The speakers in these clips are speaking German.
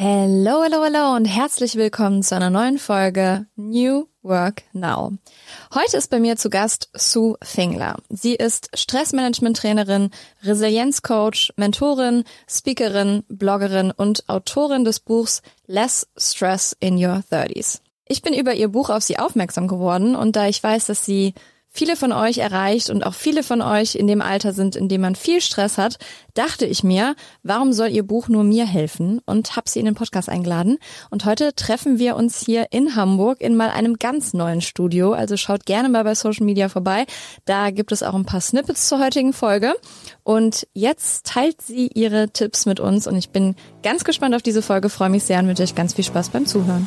Hello, hello, hello und herzlich willkommen zu einer neuen Folge New Work Now. Heute ist bei mir zu Gast Sue Fingler. Sie ist Stressmanagement-Trainerin, Resilienzcoach, Mentorin, Speakerin, Bloggerin und Autorin des Buchs Less Stress in Your 30s. Ich bin über ihr Buch auf sie aufmerksam geworden und da ich weiß, dass sie viele von euch erreicht und auch viele von euch in dem Alter sind, in dem man viel Stress hat, dachte ich mir, warum soll ihr Buch nur mir helfen, und habe sie in den Podcast eingeladen. Und heute treffen wir uns hier in Hamburg in mal einem ganz neuen Studio, also schaut gerne mal bei Social Media vorbei. Da gibt es auch ein paar Snippets zur heutigen Folge. Und jetzt teilt sie ihre Tipps mit uns und ich bin ganz gespannt auf diese Folge, freue mich sehr und wünsche euch ganz viel Spaß beim Zuhören.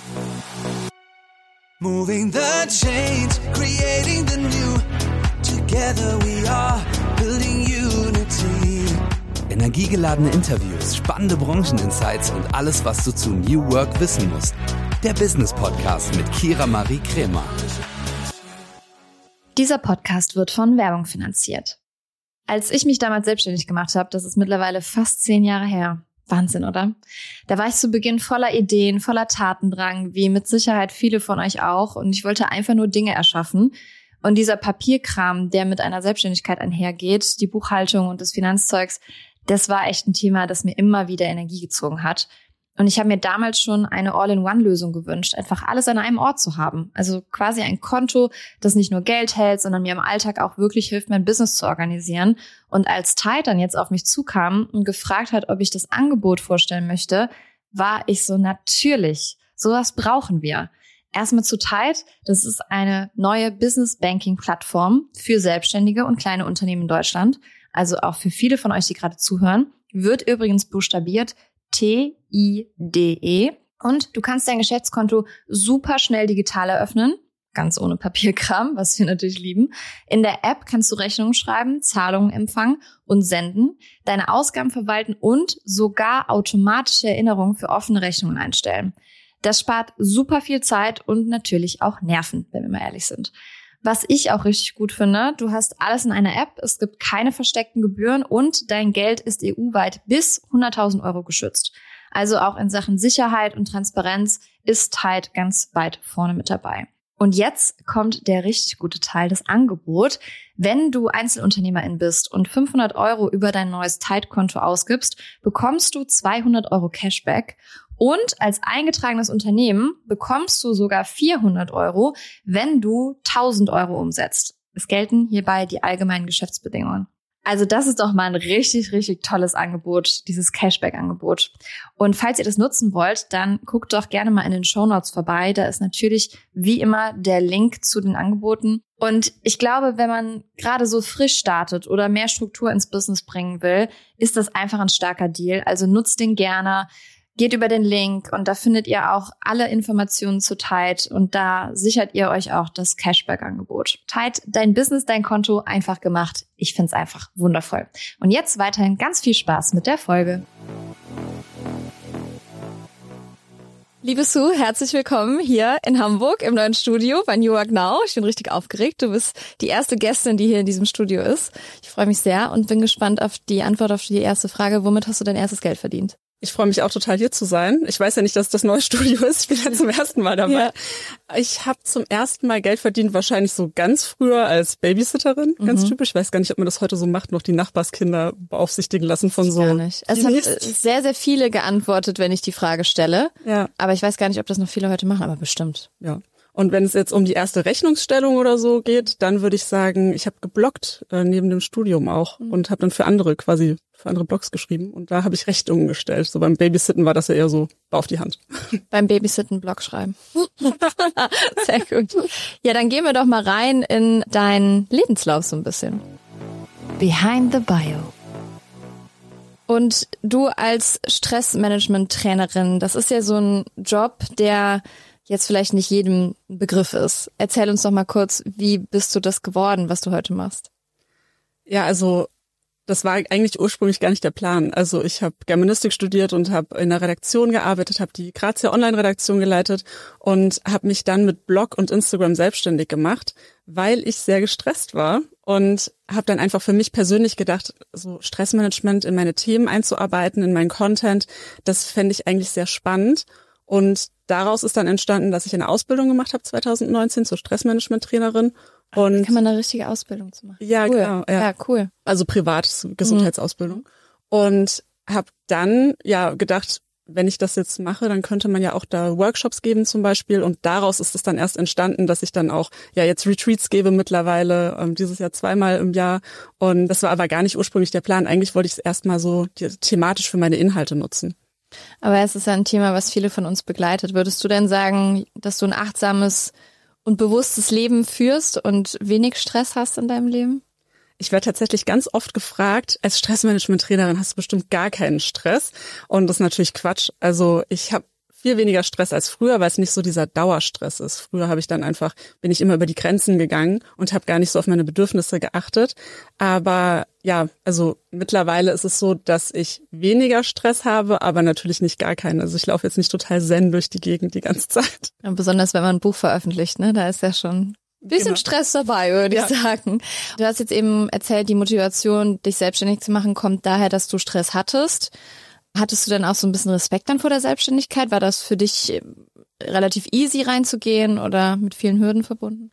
Moving the chains, creating the new. Together we are building unity. Energiegeladene Interviews, spannende Brancheninsights und alles, was du zu New Work wissen musst. Der Business Podcast mit Kira Marie Kremer. Dieser Podcast wird von Werbung finanziert. Als ich mich damals selbstständig gemacht habe, das ist mittlerweile fast 10 Jahre her. Wahnsinn, oder? Da war ich zu Beginn voller Ideen, voller Tatendrang, wie mit Sicherheit viele von euch auch. Und ich wollte einfach nur Dinge erschaffen. Und dieser Papierkram, der mit einer Selbstständigkeit einhergeht, die Buchhaltung und das Finanzzeugs, das war echt ein Thema, das mir immer wieder Energie gezogen hat. Und ich habe mir damals schon eine All-in-One-Lösung gewünscht, einfach alles an einem Ort zu haben. Also quasi ein Konto, das nicht nur Geld hält, sondern mir im Alltag auch wirklich hilft, mein Business zu organisieren. Und als Tide dann jetzt auf mich zukam und gefragt hat, ob ich das Angebot vorstellen möchte, war ich so, natürlich, sowas brauchen wir. Erstmal zu Tide, das ist eine neue Business-Banking-Plattform für Selbstständige und kleine Unternehmen in Deutschland. Also auch für viele von euch, die gerade zuhören. Wird übrigens buchstabiert TIDE. Und du kannst dein Geschäftskonto super schnell digital eröffnen, ganz ohne Papierkram, was wir natürlich lieben. In der App kannst du Rechnungen schreiben, Zahlungen empfangen und senden, deine Ausgaben verwalten und sogar automatische Erinnerungen für offene Rechnungen einstellen. Das spart super viel Zeit und natürlich auch Nerven, wenn wir mal ehrlich sind. Was ich auch richtig gut finde, du hast alles in einer App, es gibt keine versteckten Gebühren und dein Geld ist EU-weit bis 100.000 Euro geschützt. Also auch in Sachen Sicherheit und Transparenz ist Tide ganz weit vorne mit dabei. Und jetzt kommt der richtig gute Teil, das Angebot. Wenn du Einzelunternehmerin bist und 500 Euro über dein neues Tide-Konto ausgibst, bekommst du 200 Euro Cashback. Und als eingetragenes Unternehmen bekommst du sogar 400 Euro, wenn du 1.000 Euro umsetzt. Es gelten hierbei die allgemeinen Geschäftsbedingungen. Also das ist doch mal ein richtig, richtig tolles Angebot, dieses Cashback-Angebot. Und falls ihr das nutzen wollt, dann guckt doch gerne mal in den Shownotes vorbei. Da ist natürlich wie immer der Link zu den Angeboten. Und ich glaube, wenn man gerade so frisch startet oder mehr Struktur ins Business bringen will, ist das einfach ein starker Deal. Also nutzt den gerne. Geht über den Link und da findet ihr auch alle Informationen zu Tide und da sichert ihr euch auch das Cashback-Angebot. Tide, dein Business, dein Konto, einfach gemacht. Ich find's einfach wundervoll. Und jetzt weiterhin ganz viel Spaß mit der Folge. Liebe Sue, herzlich willkommen hier in Hamburg im neuen Studio bei New Work Now. Ich bin richtig aufgeregt. Du bist die erste Gästin, die hier in diesem Studio ist. Ich freue mich sehr und bin gespannt auf die Antwort auf die erste Frage. Womit hast du dein erstes Geld verdient? Ich freue mich auch total, hier zu sein. Ich weiß ja nicht, dass das neue Studio ist. Ich bin ja zum ersten Mal dabei. Ja. Ich habe zum ersten Mal Geld verdient, wahrscheinlich so ganz früher als Babysitterin. Ganz typisch. Ich weiß gar nicht, ob man das heute so macht, noch die Nachbarskinder beaufsichtigen lassen von so. Gar nicht. Es haben sehr, sehr viele geantwortet, wenn ich die Frage stelle. Ja. Aber ich weiß gar nicht, ob das noch viele heute machen, aber bestimmt. Ja. Und wenn es jetzt um die erste Rechnungsstellung oder so geht, dann würde ich sagen, ich habe gebloggt neben dem Studium auch und habe dann für andere Blogs geschrieben und da habe ich Rechnungen gestellt. So beim Babysitten war das ja eher so auf die Hand. Beim Babysitten Blog schreiben. Sehr gut. Ja, dann gehen wir doch mal rein in deinen Lebenslauf so ein bisschen. Behind the Bio. Und du als Stressmanagement-Trainerin, das ist ja so ein Job, der jetzt vielleicht nicht jedem Begriff ist. Erzähl uns doch mal kurz, wie bist du das geworden, was du heute machst? Ja, also Das war eigentlich ursprünglich gar nicht der Plan. Also ich habe Germanistik studiert und habe in der Redaktion gearbeitet, habe die Grazia Online-Redaktion geleitet und habe mich dann mit Blog und Instagram selbstständig gemacht, weil ich sehr gestresst war und habe dann einfach für mich persönlich gedacht, so Stressmanagement in meine Themen einzuarbeiten, in meinen Content, das fände ich eigentlich sehr spannend. Und daraus ist dann entstanden, dass ich eine Ausbildung gemacht habe 2019 zur Stressmanagement-Trainerin. Und kann man eine richtige Ausbildung zu machen. Ja, cool. genau. Ja, cool. Also Gesundheitsausbildung. Und habe dann gedacht, wenn ich das jetzt mache, dann könnte man ja auch da Workshops geben zum Beispiel. Und daraus ist es dann erst entstanden, dass ich dann auch jetzt Retreats gebe mittlerweile, dieses Jahr 2-mal im Jahr. Und das war aber gar nicht ursprünglich der Plan. Eigentlich wollte ich es erstmal so thematisch für meine Inhalte nutzen. Aber es ist ja ein Thema, was viele von uns begleitet. Würdest du denn sagen, dass du ein achtsames und bewusstes Leben führst und wenig Stress hast in deinem Leben? Ich werde tatsächlich ganz oft gefragt, als Stressmanagement-Trainerin hast du bestimmt gar keinen Stress. Und das ist natürlich Quatsch. Also ich habe viel weniger Stress als früher, weil es nicht so dieser Dauerstress ist. Früher bin ich immer über die Grenzen gegangen und habe gar nicht so auf meine Bedürfnisse geachtet. Aber also mittlerweile ist es so, dass ich weniger Stress habe, aber natürlich nicht gar keinen. Also ich laufe jetzt nicht total zen durch die Gegend die ganze Zeit. Ja, besonders wenn man ein Buch veröffentlicht, ne? Da ist ja schon ein bisschen Stress dabei, würde ich sagen. Du hast jetzt eben erzählt, die Motivation, dich selbstständig zu machen, kommt daher, dass du Stress hattest. Hattest du denn auch so ein bisschen Respekt dann vor der Selbstständigkeit? War das für dich relativ easy reinzugehen oder mit vielen Hürden verbunden?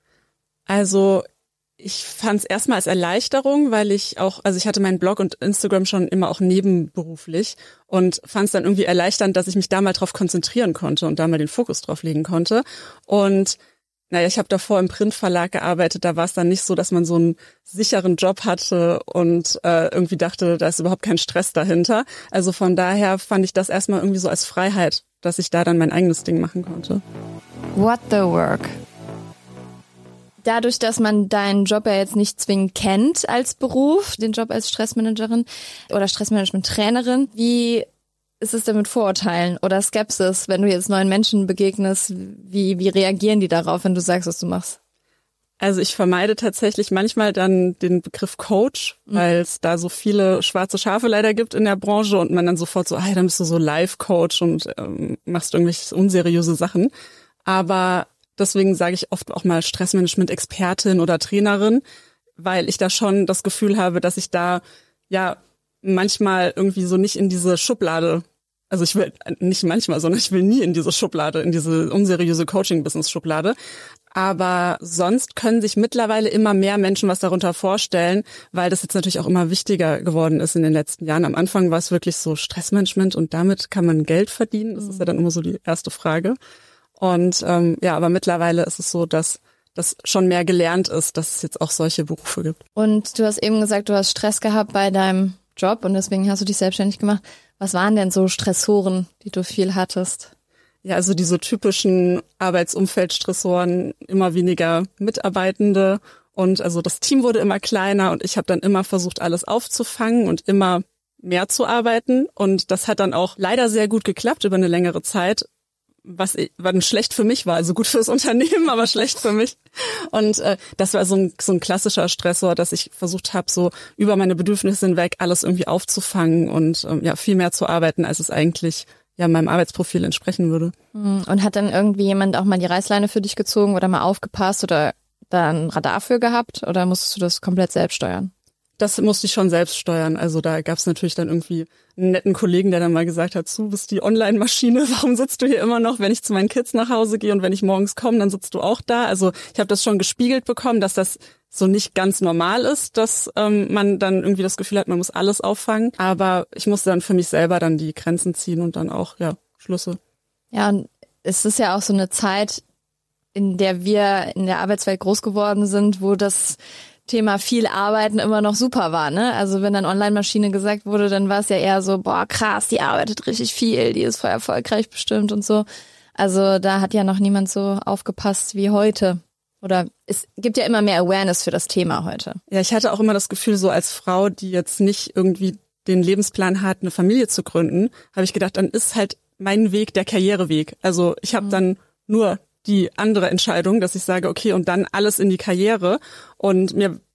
Also ich fand es erstmal als Erleichterung, weil ich hatte meinen Blog und Instagram schon immer auch nebenberuflich und fand es dann irgendwie erleichternd, dass ich mich da mal drauf konzentrieren konnte und da mal den Fokus drauf legen konnte. Und ich habe davor im Printverlag gearbeitet, da war es dann nicht so, dass man so einen sicheren Job hatte und irgendwie dachte, da ist überhaupt kein Stress dahinter. Also von daher fand ich das erstmal irgendwie so als Freiheit, dass ich da dann mein eigenes Ding machen konnte. What the work? Dadurch, dass man deinen Job ja jetzt nicht zwingend kennt als Beruf, den Job als Stressmanagerin oder Stressmanagement-Trainerin, wie ist es denn mit Vorurteilen oder Skepsis, wenn du jetzt neuen Menschen begegnest? Wie reagieren die darauf, wenn du sagst, was du machst? Also ich vermeide tatsächlich manchmal dann den Begriff Coach, weil es da so viele schwarze Schafe leider gibt in der Branche und man dann sofort so, dann bist du so Life-Coach und machst irgendwelche unseriöse Sachen. Aber deswegen sage ich oft auch mal Stressmanagement-Expertin oder Trainerin, weil ich da schon das Gefühl habe, dass ich da manchmal irgendwie so nicht in diese Schublade, also ich will nicht manchmal, sondern ich will nie in diese Schublade, in diese unseriöse Coaching-Business-Schublade. Aber sonst können sich mittlerweile immer mehr Menschen was darunter vorstellen, weil das jetzt natürlich auch immer wichtiger geworden ist in den letzten Jahren. Am Anfang war es wirklich so Stressmanagement und damit kann man Geld verdienen. Das ist ja dann immer so die erste Frage. Und aber mittlerweile ist es so, dass das schon mehr gelernt ist, dass es jetzt auch solche Berufe gibt. Und du hast eben gesagt, du hast Stress gehabt bei deinem Job und deswegen hast du dich selbstständig gemacht. Was waren denn so Stressoren, die du viel hattest? Ja, also diese typischen Arbeitsumfeldstressoren, immer weniger Mitarbeitende und also das Team wurde immer kleiner und ich habe dann immer versucht, alles aufzufangen und immer mehr zu arbeiten und das hat dann auch leider sehr gut geklappt über eine längere Zeit, was dann schlecht für mich war, also gut fürs Unternehmen, aber schlecht für mich. Und das war so ein klassischer Stressor, dass ich versucht habe, so über meine Bedürfnisse hinweg alles irgendwie aufzufangen und viel mehr zu arbeiten, als es eigentlich meinem Arbeitsprofil entsprechen würde. Und hat dann irgendwie jemand auch mal die Reißleine für dich gezogen oder mal aufgepasst oder da ein Radar für gehabt oder musstest du das komplett selbst steuern? Das musste ich schon selbst steuern. Also da gab es natürlich dann irgendwie einen netten Kollegen, der dann mal gesagt hat, du bist die Online-Maschine, warum sitzt du hier immer noch, wenn ich zu meinen Kids nach Hause gehe und wenn ich morgens komme, dann sitzt du auch da. Also ich habe das schon gespiegelt bekommen, dass das so nicht ganz normal ist, dass man dann irgendwie das Gefühl hat, man muss alles auffangen. Aber ich musste dann für mich selber dann die Grenzen ziehen und dann auch, Schlüsse. Ja, und es ist ja auch so eine Zeit, in der wir in der Arbeitswelt groß geworden sind, wo das Thema viel Arbeiten immer noch super war, ne? Also wenn dann Online-Maschine gesagt wurde, dann war es ja eher so, boah, krass, die arbeitet richtig viel, die ist voll erfolgreich bestimmt und so. Also da hat ja noch niemand so aufgepasst wie heute. Oder es gibt ja immer mehr Awareness für das Thema heute. Ja, ich hatte auch immer das Gefühl, so als Frau, die jetzt nicht irgendwie den Lebensplan hat, eine Familie zu gründen, habe ich gedacht, dann ist halt mein Weg der Karriereweg. Also ich habe dann nur die andere Entscheidung, dass ich sage, okay, und dann alles in die Karriere. Und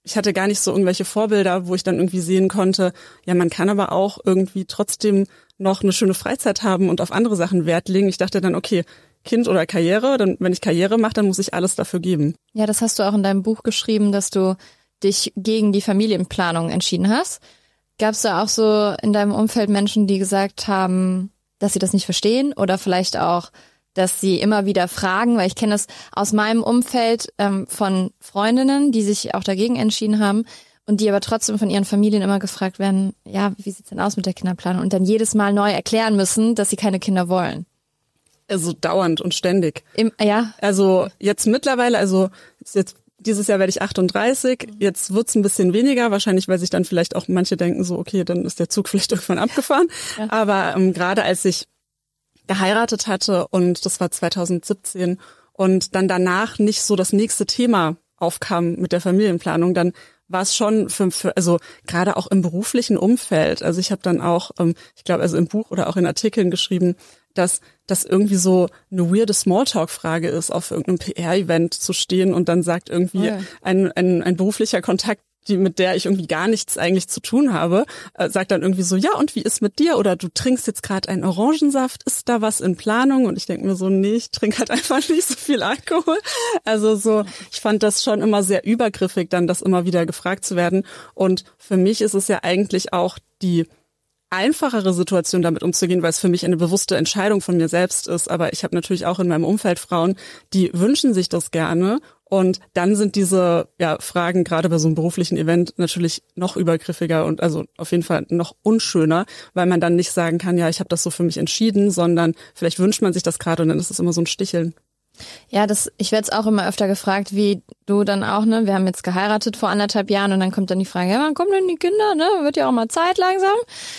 ich hatte gar nicht so irgendwelche Vorbilder, wo ich dann irgendwie sehen konnte, ja, man kann aber auch irgendwie trotzdem noch eine schöne Freizeit haben und auf andere Sachen Wert legen. Ich dachte dann, okay, Kind oder Karriere, dann wenn ich Karriere mache, dann muss ich alles dafür geben. Ja, das hast du auch in deinem Buch geschrieben, dass du dich gegen die Familienplanung entschieden hast. Gab es da auch so in deinem Umfeld Menschen, die gesagt haben, dass sie das nicht verstehen oder vielleicht auch, dass sie immer wieder fragen, weil ich kenne das aus meinem Umfeld von Freundinnen, die sich auch dagegen entschieden haben und die aber trotzdem von ihren Familien immer gefragt werden, ja, wie sieht's denn aus mit der Kinderplanung? Und dann jedes Mal neu erklären müssen, dass sie keine Kinder wollen. Also dauernd und ständig. Ja. Also jetzt mittlerweile, also jetzt dieses Jahr werde ich 38, jetzt wird's ein bisschen weniger, wahrscheinlich, weil sich dann vielleicht auch manche denken so, okay, dann ist der Zug vielleicht irgendwann abgefahren. Ja. Aber gerade als ich geheiratet hatte und das war 2017 und dann danach nicht so das nächste Thema aufkam mit der Familienplanung, dann war es schon also gerade auch im beruflichen Umfeld. Also ich habe dann auch, ich glaube, also im Buch oder auch in Artikeln geschrieben, dass das irgendwie so eine weirde Smalltalk-Frage ist, auf irgendeinem PR-Event zu stehen und dann sagt irgendwie ein beruflicher Kontakt, mit der ich irgendwie gar nichts eigentlich zu tun habe, sagt dann irgendwie so, ja, und wie ist mit dir? Oder du trinkst jetzt gerade einen Orangensaft, ist da was in Planung? Und ich denke mir so, nee, ich trinke halt einfach nicht so viel Alkohol. Also so, ich fand das schon immer sehr übergriffig, dann das immer wieder gefragt zu werden. Und für mich ist es ja eigentlich auch die einfachere Situation, damit umzugehen, weil es für mich eine bewusste Entscheidung von mir selbst ist. Aber ich habe natürlich auch in meinem Umfeld Frauen, die wünschen sich das gerne. Und dann sind diese Fragen gerade bei so einem beruflichen Event natürlich noch übergriffiger und also auf jeden Fall noch unschöner, weil man dann nicht sagen kann, ja, ich habe das so für mich entschieden, sondern vielleicht wünscht man sich das gerade und dann ist es immer so ein Sticheln. Ja, ich werde jetzt auch immer öfter gefragt, wie du dann auch, ne? Wir haben jetzt geheiratet vor 1,5 Jahren und dann kommt dann die Frage, ja, wann kommen denn die Kinder, ne? Wird ja auch mal Zeit langsam.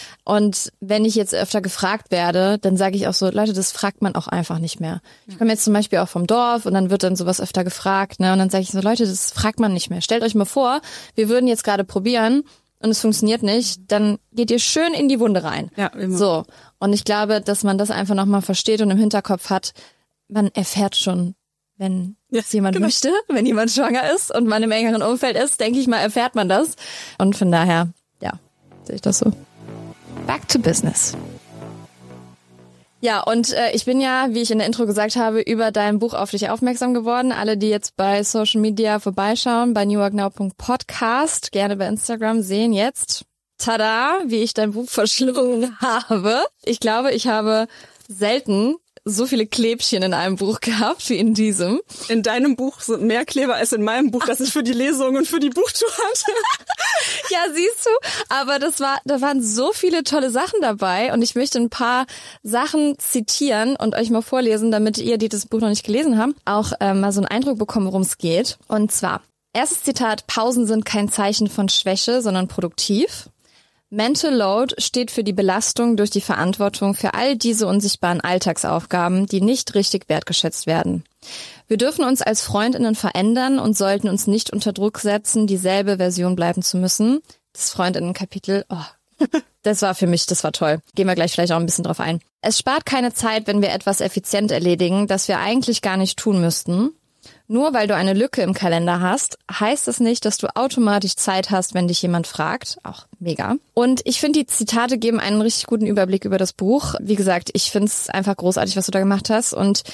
Und wenn ich jetzt öfter gefragt werde, dann sage ich auch so, Leute, das fragt man auch einfach nicht mehr. Ich komme jetzt zum Beispiel auch vom Dorf und dann wird dann sowas öfter gefragt, ne? Und dann sage ich so, Leute, das fragt man nicht mehr. Stellt euch mal vor, wir würden jetzt gerade probieren und es funktioniert nicht, dann geht ihr schön in die Wunde rein. Ja, immer. So. Und ich glaube, dass man das einfach nochmal versteht und im Hinterkopf hat, man erfährt schon, wenn es jemand möchte, wenn jemand schwanger ist und man im engeren Umfeld ist, denke ich mal, erfährt man das. Und von daher, ja, sehe ich das so. Back to business. Ja, und ich bin ja, wie ich in der Intro gesagt habe, über dein Buch auf dich aufmerksam geworden. Alle, die jetzt bei Social Media vorbeischauen, bei newworknow.podcast, gerne bei Instagram, sehen jetzt, tada, wie ich dein Buch verschlungen habe. Ich glaube, ich habe selten so viele Klebchen in einem Buch gehabt wie in diesem. In deinem Buch sind mehr Kleber als in meinem Buch, das ich für die Lesung und für die Buchtour hatte. Ja, siehst du, aber da waren so viele tolle Sachen dabei und ich möchte ein paar Sachen zitieren und euch mal vorlesen, damit ihr, die das Buch noch nicht gelesen haben, auch mal so einen Eindruck bekommen, worum es geht. Und zwar, erstes Zitat, Pausen sind kein Zeichen von Schwäche, sondern produktiv. Mental Load steht für die Belastung durch die Verantwortung für all diese unsichtbaren Alltagsaufgaben, die nicht richtig wertgeschätzt werden. Wir dürfen uns als Freundinnen verändern und sollten uns nicht unter Druck setzen, dieselbe Version bleiben zu müssen. Das Freundinnen-Kapitel, das war toll. Gehen wir gleich vielleicht auch ein bisschen drauf ein. Es spart keine Zeit, wenn wir etwas effizient erledigen, das wir eigentlich gar nicht tun müssten. Nur weil du eine Lücke im Kalender hast, heißt es nicht, dass du automatisch Zeit hast, wenn dich jemand fragt. Auch mega. Und ich finde, die Zitate geben einen richtig guten Überblick über das Buch. Wie gesagt, ich finde es einfach großartig, was du da gemacht hast.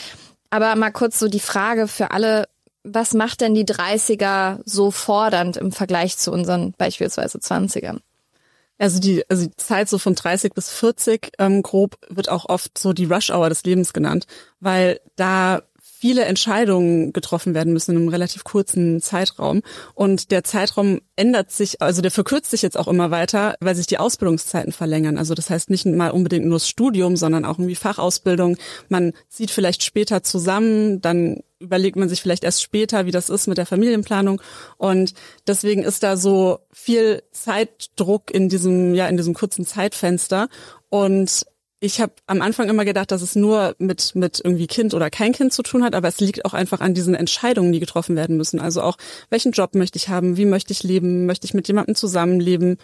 Aber mal kurz so die Frage für alle, was macht denn die 30er so fordernd im Vergleich zu unseren beispielsweise 20ern? Also die Zeit so von 30 bis 40 grob wird auch oft so die Rush-Hour des Lebens genannt, weil da viele Entscheidungen getroffen werden müssen in einem relativ kurzen Zeitraum. Und der Zeitraum ändert sich, also der verkürzt sich jetzt auch immer weiter, weil sich die Ausbildungszeiten verlängern. Also das heißt nicht mal unbedingt nur das Studium, sondern auch irgendwie Fachausbildung. Man zieht vielleicht später zusammen, dann überlegt man sich vielleicht erst später, wie das ist mit der Familienplanung. Und deswegen ist da so viel Zeitdruck in diesem kurzen Zeitfenster. Und ich habe am Anfang immer gedacht, dass es nur mit irgendwie Kind oder kein Kind zu tun hat, aber es liegt auch einfach an diesen Entscheidungen, die getroffen werden müssen. Also auch, welchen Job möchte ich haben, wie möchte ich leben, möchte ich mit jemandem zusammenleben,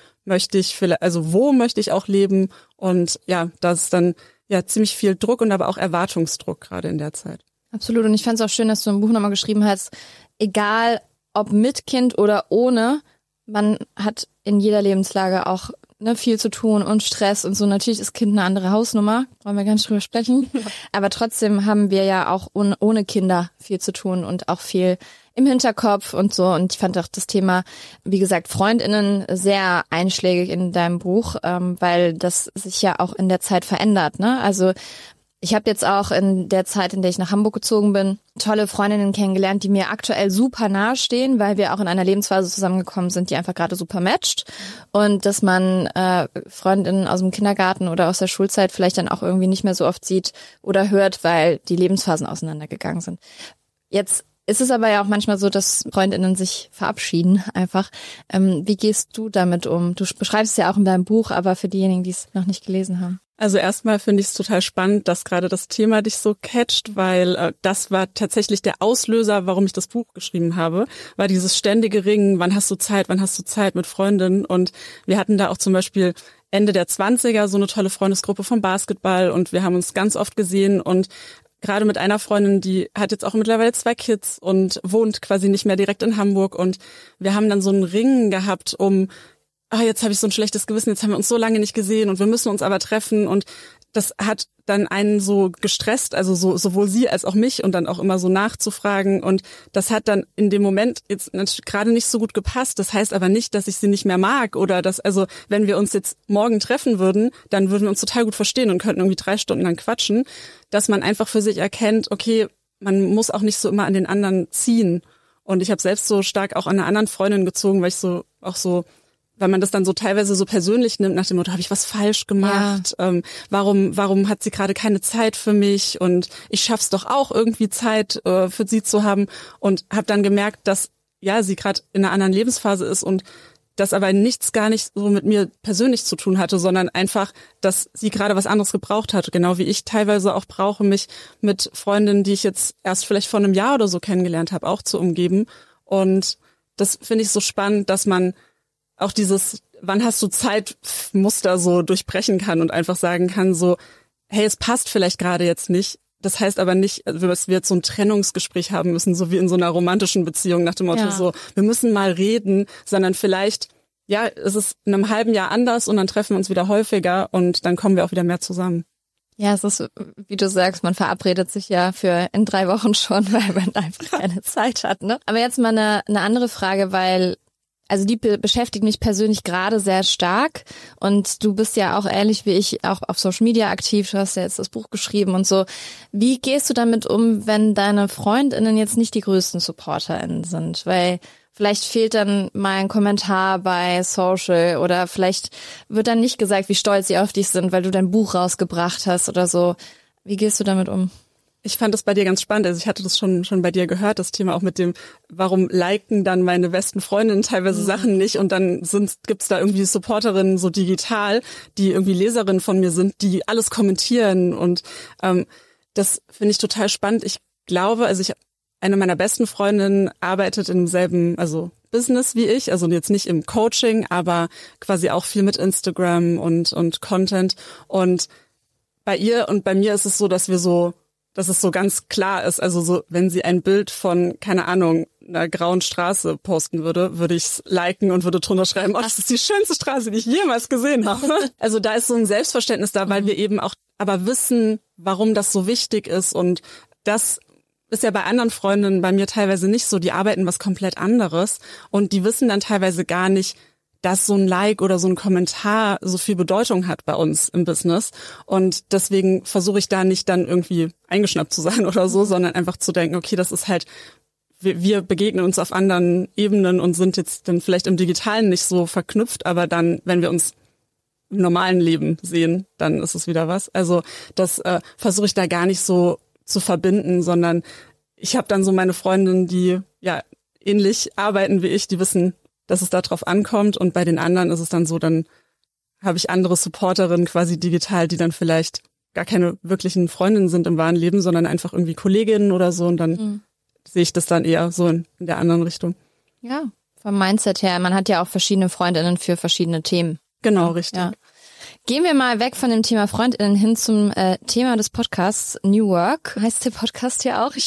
wo möchte ich auch leben? Und ja, das ist dann ja ziemlich viel Druck und aber auch Erwartungsdruck gerade in der Zeit. Absolut. Und ich fand es auch schön, dass du im Buch nochmal geschrieben hast, egal ob mit Kind oder ohne, man hat in jeder Lebenslage auch viel zu tun und Stress und so. Natürlich ist Kind eine andere Hausnummer, wollen wir gar nicht drüber sprechen. Aber trotzdem haben wir ja auch ohne Kinder viel zu tun und auch viel im Hinterkopf und so. Und ich fand auch das Thema, wie gesagt, FreundInnen sehr einschlägig in deinem Buch, weil das sich ja auch in der Zeit verändert, ne? Also ich habe jetzt auch in der Zeit, in der ich nach Hamburg gezogen bin, tolle Freundinnen kennengelernt, die mir aktuell super nahe stehen, weil wir auch in einer Lebensphase zusammengekommen sind, die einfach gerade super matcht. Und dass man Freundinnen aus dem Kindergarten oder aus der Schulzeit vielleicht dann auch irgendwie nicht mehr so oft sieht oder hört, weil die Lebensphasen auseinandergegangen sind. Jetzt ist es aber ja auch manchmal so, dass FreundInnen sich verabschieden einfach. Wie gehst du damit um? Du beschreibst es ja auch in deinem Buch, aber für diejenigen, die es noch nicht gelesen haben. Also erstmal finde ich es total spannend, dass gerade das Thema dich so catcht, weil das war tatsächlich der Auslöser, warum ich das Buch geschrieben habe, war dieses ständige Ringen, wann hast du Zeit mit Freundinnen. Und wir hatten da auch zum Beispiel Ende der 20er so eine tolle Freundesgruppe vom Basketball und wir haben uns ganz oft gesehen und gerade mit einer Freundin, die hat jetzt auch mittlerweile 2 Kids und wohnt quasi nicht mehr direkt in Hamburg und wir haben dann so ein Ringen gehabt jetzt habe ich so ein schlechtes Gewissen, jetzt haben wir uns so lange nicht gesehen und wir müssen uns aber treffen und das hat dann einen so gestresst, also sowohl sie als auch mich und dann auch immer so nachzufragen und das hat dann in dem Moment jetzt gerade nicht so gut gepasst. Das heißt aber nicht, dass ich sie nicht mehr mag oder wenn wir uns jetzt morgen treffen würden, dann würden wir uns total gut verstehen und könnten irgendwie 3 Stunden lang quatschen, dass man einfach für sich erkennt, okay, man muss auch nicht so immer an den anderen ziehen und ich habe selbst so stark auch an einer anderen Freundin gezogen, weil man das dann so teilweise so persönlich nimmt, nach dem Motto, habe ich was falsch gemacht? Ja. Warum hat sie gerade keine Zeit für mich? Und ich schaff's doch auch irgendwie Zeit für sie zu haben. Und habe dann gemerkt, dass sie gerade in einer anderen Lebensphase ist und das aber gar nicht so mit mir persönlich zu tun hatte, sondern einfach, dass sie gerade was anderes gebraucht hat. Genau wie ich teilweise auch brauche, mich mit Freundinnen, die ich jetzt erst vielleicht vor einem Jahr oder so kennengelernt habe, auch zu umgeben. Und das finde ich so spannend, dass man auch dieses, wann hast du Zeit, Muster so durchbrechen kann und einfach sagen kann so, hey, es passt vielleicht gerade jetzt nicht. Das heißt aber nicht, dass wir jetzt so ein Trennungsgespräch haben müssen, so wie in so einer romantischen Beziehung nach dem Motto so, wir müssen mal reden, sondern vielleicht, es ist in einem halben Jahr anders und dann treffen wir uns wieder häufiger und dann kommen wir auch wieder mehr zusammen. Ja, es ist, wie du sagst, man verabredet sich ja für in 3 Wochen schon, weil man einfach keine Zeit hat, ne? Aber jetzt mal eine andere Frage, weil also die beschäftigt mich persönlich gerade sehr stark und du bist ja auch ähnlich wie ich auch auf Social Media aktiv, du hast ja jetzt das Buch geschrieben und so. Wie gehst du damit um, wenn deine FreundInnen jetzt nicht die größten SupporterInnen sind? Weil vielleicht fehlt dann mal ein Kommentar bei Social oder vielleicht wird dann nicht gesagt, wie stolz sie auf dich sind, weil du dein Buch rausgebracht hast oder so. Wie gehst du damit um? Ich fand das bei dir ganz spannend. Also ich hatte das schon bei dir gehört, das Thema auch mit dem, warum liken dann meine besten Freundinnen teilweise Sachen nicht und dann gibt's da irgendwie Supporterinnen so digital, die irgendwie Leserinnen von mir sind, die alles kommentieren und das finde ich total spannend. Ich glaube, eine meiner besten Freundinnen arbeitet in demselben, Business wie ich, also jetzt nicht im Coaching, aber quasi auch viel mit Instagram und Content und bei ihr und bei mir ist es so, dass es so ganz klar ist, also so, wenn sie ein Bild von, keine Ahnung, einer grauen Straße posten würde ich es liken und würde drunter schreiben, das ist die schönste Straße, die ich jemals gesehen habe. Also da ist so ein Selbstverständnis da, weil wir eben auch aber wissen, warum das so wichtig ist und das ist ja bei anderen Freundinnen bei mir teilweise nicht so, die arbeiten was komplett anderes und die wissen dann teilweise gar nicht, dass so ein Like oder so ein Kommentar so viel Bedeutung hat bei uns im Business. Und deswegen versuche ich da nicht dann irgendwie eingeschnappt zu sein oder so, sondern einfach zu denken, okay, das ist halt, wir begegnen uns auf anderen Ebenen und sind jetzt dann vielleicht im Digitalen nicht so verknüpft, aber dann, wenn wir uns im normalen Leben sehen, dann ist es wieder was. Also das versuche ich da gar nicht so zu verbinden, sondern ich habe dann so meine Freundinnen, die ähnlich arbeiten wie ich, die wissen, dass es da drauf ankommt und bei den anderen ist es dann so, dann habe ich andere Supporterinnen quasi digital, die dann vielleicht gar keine wirklichen Freundinnen sind im wahren Leben, sondern einfach irgendwie Kolleginnen oder so und dann sehe ich das dann eher so in der anderen Richtung. Ja, vom Mindset her, man hat ja auch verschiedene Freundinnen für verschiedene Themen. Genau, richtig. Ja. Gehen wir mal weg von dem Thema FreundInnen hin zum Thema des Podcasts New Work. Heißt der Podcast ja auch.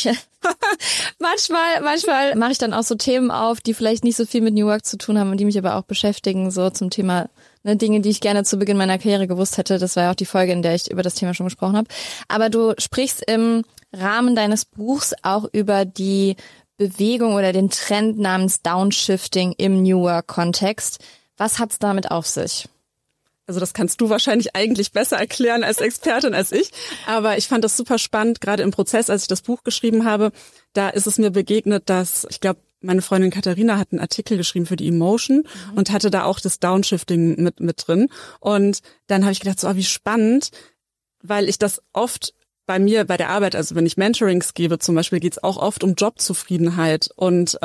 Manchmal mache ich dann auch so Themen auf, die vielleicht nicht so viel mit New Work zu tun haben und die mich aber auch beschäftigen, so zum Thema Dinge, die ich gerne zu Beginn meiner Karriere gewusst hätte. Das war ja auch die Folge, in der ich über das Thema schon gesprochen habe. Aber du sprichst im Rahmen deines Buchs auch über die Bewegung oder den Trend namens Downshifting im New Work-Kontext. Was hat's damit auf sich? Also das kannst du wahrscheinlich eigentlich besser erklären als Expertin als ich. Aber ich fand das super spannend, gerade im Prozess, als ich das Buch geschrieben habe. Da ist es mir begegnet, dass, ich glaube, meine Freundin Katharina hat einen Artikel geschrieben für die Emotion und hatte da auch das Downshifting mit drin. Und dann habe ich gedacht, so, wie spannend, weil ich das oft bei mir bei der Arbeit, also wenn ich Mentorings gebe zum Beispiel, geht es auch oft um Jobzufriedenheit. Und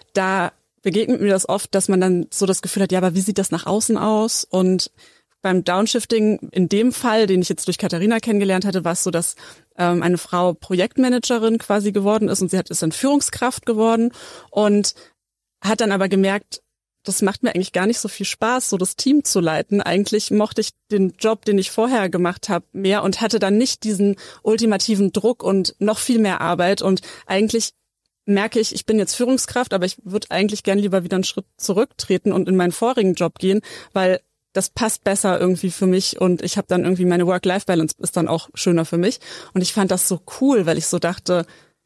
da begegnet mir das oft, dass man dann so das Gefühl hat, ja, aber wie sieht das nach außen aus? Und beim Downshifting, in dem Fall, den ich jetzt durch Katharina kennengelernt hatte, war es so, dass eine Frau Projektmanagerin quasi geworden ist und ist dann Führungskraft geworden und hat dann aber gemerkt, das macht mir eigentlich gar nicht so viel Spaß, so das Team zu leiten. Eigentlich mochte ich den Job, den ich vorher gemacht habe, mehr und hatte dann nicht diesen ultimativen Druck und noch viel mehr Arbeit. Und eigentlich merke ich bin jetzt Führungskraft, aber ich würde eigentlich gern lieber wieder einen Schritt zurücktreten und in meinen vorigen Job gehen, weil das passt besser irgendwie für mich und ich habe dann irgendwie meine Work-Life-Balance ist dann auch schöner für mich. Und ich fand das so cool, weil ich so dachte,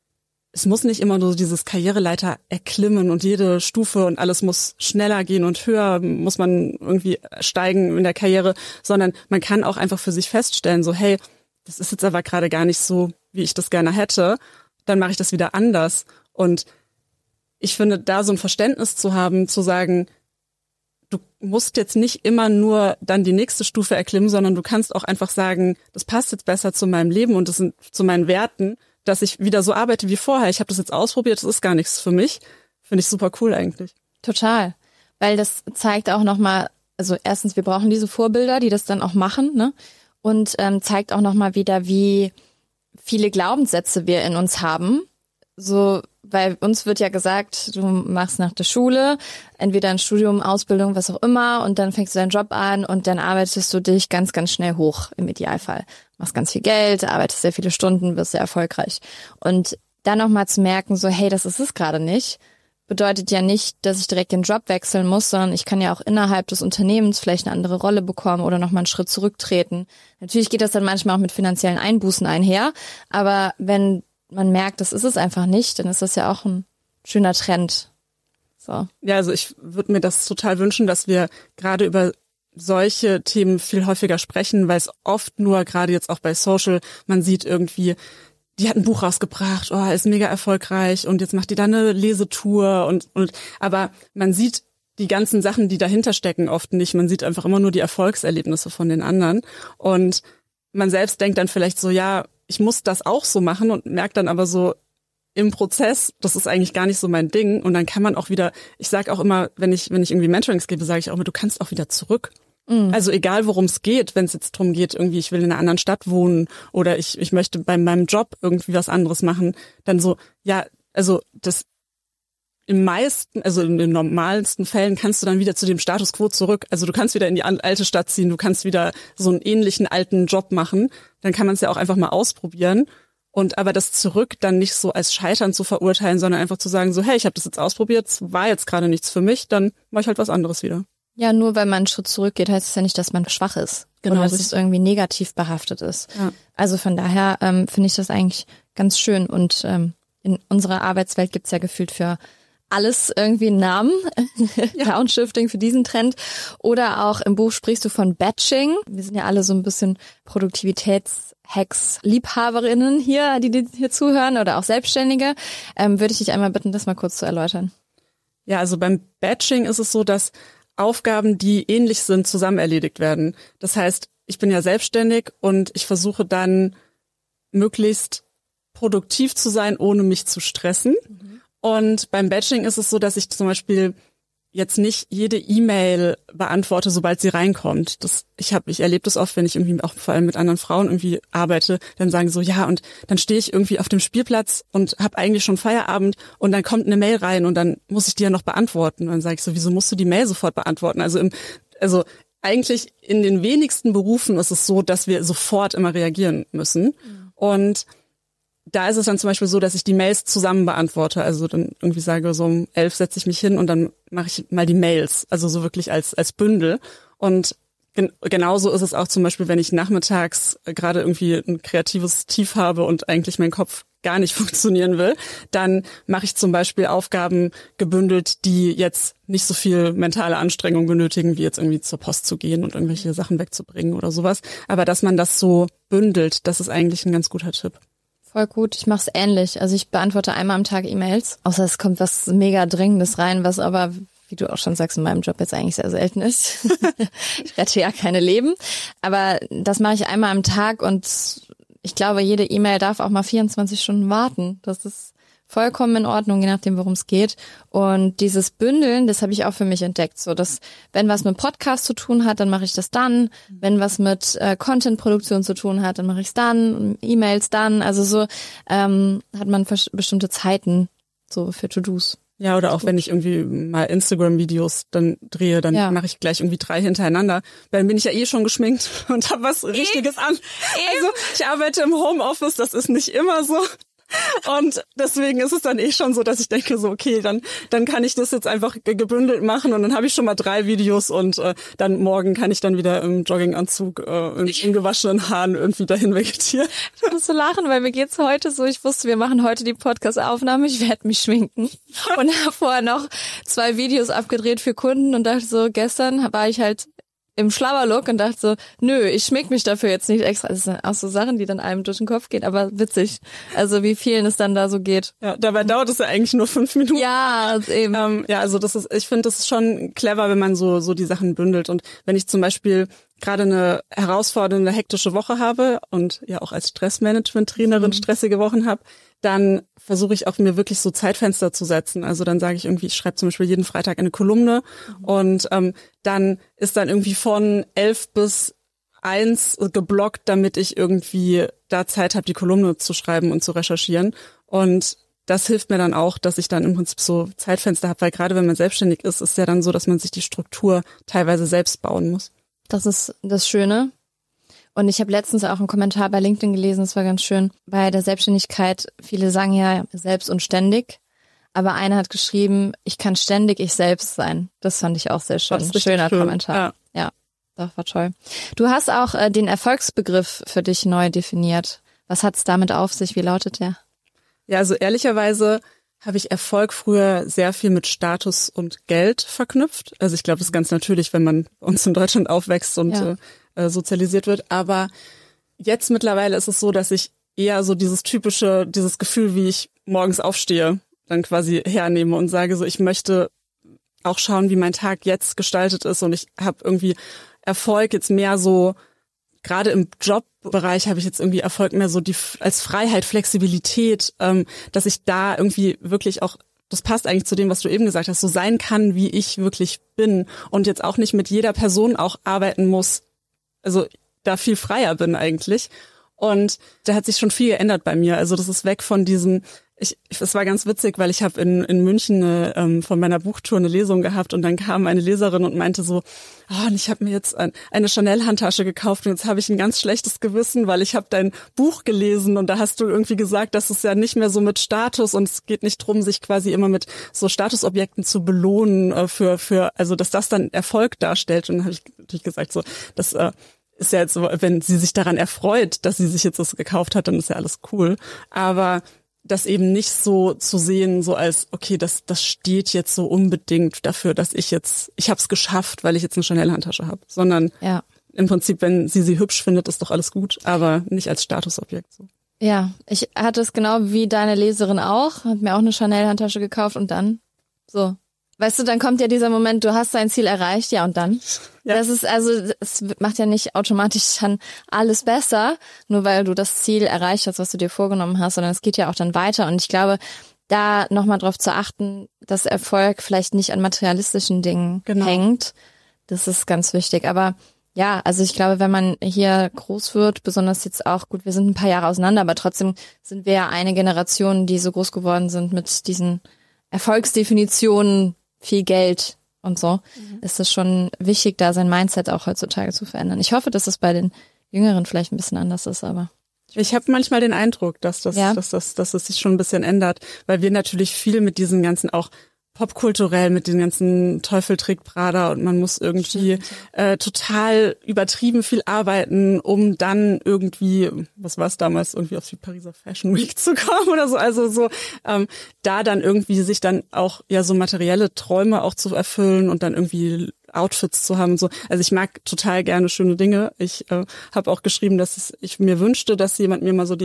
es muss nicht immer nur dieses Karriereleiter erklimmen und jede Stufe und alles muss schneller gehen und höher muss man irgendwie steigen in der Karriere, sondern man kann auch einfach für sich feststellen, so hey, das ist jetzt aber gerade gar nicht so, wie ich das gerne hätte, dann mache ich das wieder anders. Und ich finde, da so ein Verständnis zu haben, zu sagen, du musst jetzt nicht immer nur dann die nächste Stufe erklimmen, sondern du kannst auch einfach sagen, das passt jetzt besser zu meinem Leben und das sind zu meinen Werten, dass ich wieder so arbeite wie vorher. Ich habe das jetzt ausprobiert, das ist gar nichts für mich. Finde ich super cool eigentlich. Total, weil das zeigt auch nochmal, also erstens, wir brauchen diese Vorbilder, die das dann auch machen, ne? Und zeigt auch nochmal wieder, wie viele Glaubenssätze wir in uns haben. So, weil uns wird ja gesagt, du machst nach der Schule entweder ein Studium, Ausbildung, was auch immer und dann fängst du deinen Job an und dann arbeitest du dich ganz, ganz schnell hoch im Idealfall. Machst ganz viel Geld, arbeitest sehr viele Stunden, wirst sehr erfolgreich. Und dann nochmal zu merken, so hey, das ist es gerade nicht, bedeutet ja nicht, dass ich direkt den Job wechseln muss, sondern ich kann ja auch innerhalb des Unternehmens vielleicht eine andere Rolle bekommen oder nochmal einen Schritt zurücktreten. Natürlich geht das dann manchmal auch mit finanziellen Einbußen einher, aber wenn man merkt, das ist es einfach nicht, dann ist das ja auch ein schöner Trend. So. Ja, also ich würde mir das total wünschen, dass wir gerade über solche Themen viel häufiger sprechen, weil es oft nur, gerade jetzt auch bei Social, man sieht irgendwie, die hat ein Buch rausgebracht, ist mega erfolgreich und jetzt macht die da eine Lesetour und aber man sieht die ganzen Sachen, die dahinter stecken, oft nicht. Man sieht einfach immer nur die Erfolgserlebnisse von den anderen und man selbst denkt dann vielleicht so, ja, ich muss das auch so machen und merkt dann aber so im Prozess, das ist eigentlich gar nicht so mein Ding. Und dann kann man auch wieder, ich sage auch immer, wenn ich irgendwie Mentorings gebe, sage ich auch immer, du kannst auch wieder zurück. Mhm. Also egal, worum es geht, wenn es jetzt darum geht, irgendwie ich will in einer anderen Stadt wohnen oder ich möchte bei meinem Job irgendwie was anderes machen, dann so, ja, also das in den normalsten Fällen kannst du dann wieder zu dem Status quo zurück. Also du kannst wieder in die alte Stadt ziehen, du kannst wieder so einen ähnlichen alten Job machen. Dann kann man es ja auch einfach mal ausprobieren. Und aber das zurück dann nicht so als Scheitern zu verurteilen, sondern einfach zu sagen, so hey, ich habe das jetzt ausprobiert, es war jetzt gerade nichts für mich, dann mache ich halt was anderes wieder. Ja, nur weil man einen Schritt zurückgeht, heißt es ja nicht, dass man schwach ist. Genau, oder dass es irgendwie negativ behaftet ist. Ja. Also von daher finde ich das eigentlich ganz schön. Und in unserer Arbeitswelt gibt's ja gefühlt für alles irgendwie einen Namen, ja. Downshifting für diesen Trend. Oder auch im Buch sprichst du von Batching. Wir sind ja alle so ein bisschen Produktivitätshacks-Liebhaberinnen hier, die hier zuhören oder auch Selbstständige. Würde ich dich einmal bitten, das mal kurz zu erläutern. Ja, also beim Batching ist es so, dass Aufgaben, die ähnlich sind, zusammen erledigt werden. Das heißt, ich bin ja selbstständig und ich versuche dann möglichst produktiv zu sein, ohne mich zu stressen. Mhm. Und beim Batching ist es so, dass ich zum Beispiel jetzt nicht jede E-Mail beantworte, sobald sie reinkommt. Ich erlebe das oft, wenn ich irgendwie auch vor allem mit anderen Frauen irgendwie arbeite, dann sagen so, ja, und dann stehe ich irgendwie auf dem Spielplatz und habe eigentlich schon Feierabend und dann kommt eine Mail rein und dann muss ich die ja noch beantworten. Und dann sage ich so, wieso musst du die Mail sofort beantworten? Also eigentlich in den wenigsten Berufen ist es so, dass wir sofort immer reagieren müssen. Und da ist es dann zum Beispiel so, dass ich die Mails zusammen beantworte. Also dann irgendwie sage, so um 11 setze ich mich hin und dann mache ich mal die Mails. Also so wirklich als Bündel. Und genauso ist es auch zum Beispiel, wenn ich nachmittags gerade irgendwie ein kreatives Tief habe und eigentlich mein Kopf gar nicht funktionieren will, dann mache ich zum Beispiel Aufgaben gebündelt, die jetzt nicht so viel mentale Anstrengung benötigen, wie jetzt irgendwie zur Post zu gehen und irgendwelche Sachen wegzubringen oder sowas. Aber dass man das so bündelt, das ist eigentlich ein ganz guter Tipp. Voll gut, ich mache es ähnlich. Also ich beantworte einmal am Tag E-Mails, außer es kommt was mega Dringendes rein, was aber, wie du auch schon sagst, in meinem Job jetzt eigentlich sehr selten ist. Ich rette ja keine Leben, aber das mache ich einmal am Tag und ich glaube, jede E-Mail darf auch mal 24 Stunden warten. Das ist vollkommen in Ordnung, je nachdem, worum es geht. Und dieses Bündeln, das habe ich auch für mich entdeckt, so dass, wenn was mit Podcast zu tun hat, dann mache ich das dann. Wenn was mit Content-Produktion zu tun hat, dann mache ich es dann. E-Mails dann. Also so hat man bestimmte Zeiten so für To-Dos. Ja, oder auch wenn ich irgendwie mal Instagram-Videos dann drehe, dann mache ich gleich irgendwie 3 hintereinander. Dann bin ich ja eh schon geschminkt und habe was Richtiges an. Also ich arbeite im Homeoffice, das ist nicht immer so. Und deswegen ist es dann eh schon so, dass ich denke so, okay, dann kann ich das jetzt einfach gebündelt machen und dann habe ich schon mal 3 Videos und dann morgen kann ich dann wieder im Jogginganzug in gewaschenen Haaren irgendwie dahin vegetieren. Ich muss so lachen, weil mir geht's heute so, ich wusste, wir machen heute die Podcast-Aufnahme, ich werde mich schminken und habe vorher noch 2 Videos abgedreht für Kunden und dachte so, gestern war ich halt im Schlabberlook und dachte so, nö, ich schmink mich dafür jetzt nicht extra. Das sind auch so Sachen, die dann einem durch den Kopf gehen, aber witzig. Also wie vielen es dann da so geht. Ja, dabei dauert es ja eigentlich nur 5 Minuten. Ja, eben. Ja, also ich finde, das ist schon clever, wenn man so die Sachen bündelt. Und wenn ich zum Beispiel gerade eine herausfordernde, hektische Woche habe und ja auch als Stressmanagement-Trainerin stressige Wochen habe, dann versuche ich auch mir wirklich so Zeitfenster zu setzen. Also dann sage ich irgendwie, ich schreibe zum Beispiel jeden Freitag eine Kolumne und dann ist dann irgendwie von 11 bis 1 geblockt, damit ich irgendwie da Zeit habe, die Kolumne zu schreiben und zu recherchieren. Und das hilft mir dann auch, dass ich dann im Prinzip so Zeitfenster habe, weil gerade wenn man selbstständig ist, ist ja dann so, dass man sich die Struktur teilweise selbst bauen muss. Das ist das Schöne. Und ich habe letztens auch einen Kommentar bei LinkedIn gelesen, das war ganz schön. Bei der Selbstständigkeit, viele sagen ja selbst und ständig, aber einer hat geschrieben, ich kann ständig ich selbst sein. Das fand ich auch sehr schön. Das ist schöner schön. Kommentar. Ja, das war toll. Du hast auch den Erfolgsbegriff für dich neu definiert. Was hat's damit auf sich? Wie lautet der? Ja, also ehrlicherweise habe ich Erfolg früher sehr viel mit Status und Geld verknüpft. Also ich glaube, das ist ganz natürlich, wenn man bei uns in Deutschland aufwächst und sozialisiert wird. Aber jetzt mittlerweile ist es so, dass ich eher so dieses Gefühl, wie ich morgens aufstehe, dann quasi hernehme und sage so, ich möchte auch schauen, wie mein Tag jetzt gestaltet ist und ich habe irgendwie Erfolg jetzt mehr so, gerade im Jobbereich habe ich jetzt irgendwie Erfolg mehr so als Freiheit, Flexibilität, dass ich da irgendwie wirklich auch, das passt eigentlich zu dem, was du eben gesagt hast, so sein kann, wie ich wirklich bin und jetzt auch nicht mit jeder Person auch arbeiten muss, also da viel freier bin eigentlich. Und da hat sich schon viel geändert bei mir. Also das ist weg von diesem, es war ganz witzig, weil ich habe in München von meiner Buchtour eine Lesung gehabt und dann kam eine Leserin und meinte so, und ich habe mir jetzt eine Chanel-Handtasche gekauft und jetzt habe ich ein ganz schlechtes Gewissen, weil ich habe dein Buch gelesen und da hast du irgendwie gesagt, dass es ja nicht mehr so mit Status und es geht nicht drum, sich quasi immer mit so Statusobjekten zu belohnen also dass das dann Erfolg darstellt. Und dann habe ich natürlich gesagt so, das ist ja jetzt so, wenn sie sich daran erfreut, dass sie sich jetzt das gekauft hat, dann ist ja alles cool. Aber das eben nicht so zu sehen, so als, okay, das steht jetzt so unbedingt dafür, dass ich habe es geschafft, weil ich jetzt eine Chanel-Handtasche habe, sondern im Prinzip, wenn sie hübsch findet, ist doch alles gut, aber nicht als Statusobjekt. So. Ja, ich hatte es genau wie deine Leserin auch, hat mir auch eine Chanel-Handtasche gekauft und dann so. Weißt du, dann kommt ja dieser Moment, du hast dein Ziel erreicht, ja und dann? Ja. Das ist es macht ja nicht automatisch dann alles besser, nur weil du das Ziel erreicht hast, was du dir vorgenommen hast, sondern es geht ja auch dann weiter und ich glaube, da nochmal drauf zu achten, dass Erfolg vielleicht nicht an materialistischen Dingen hängt, das ist ganz wichtig, aber ja, also ich glaube, wenn man hier groß wird, besonders jetzt auch, gut, wir sind ein paar Jahre auseinander, aber trotzdem sind wir ja eine Generation, die so groß geworden sind mit diesen Erfolgsdefinitionen, viel Geld und so, ist es schon wichtig, da sein Mindset auch heutzutage zu verändern. Ich hoffe, dass es bei den Jüngeren vielleicht ein bisschen anders ist, aber ich habe manchmal den Eindruck, dass es sich schon ein bisschen ändert, weil wir natürlich viel mit diesen ganzen auch popkulturell mit den ganzen Teufel trägt Prada und man muss irgendwie total übertrieben viel arbeiten, um dann irgendwie, was war es damals, irgendwie auf die Pariser Fashion Week zu kommen oder so. Also so da dann irgendwie sich dann auch ja so materielle Träume auch zu erfüllen und dann irgendwie Outfits zu haben. So. Also ich mag total gerne schöne Dinge. Ich habe auch geschrieben, dass ich mir wünschte, dass jemand mir mal so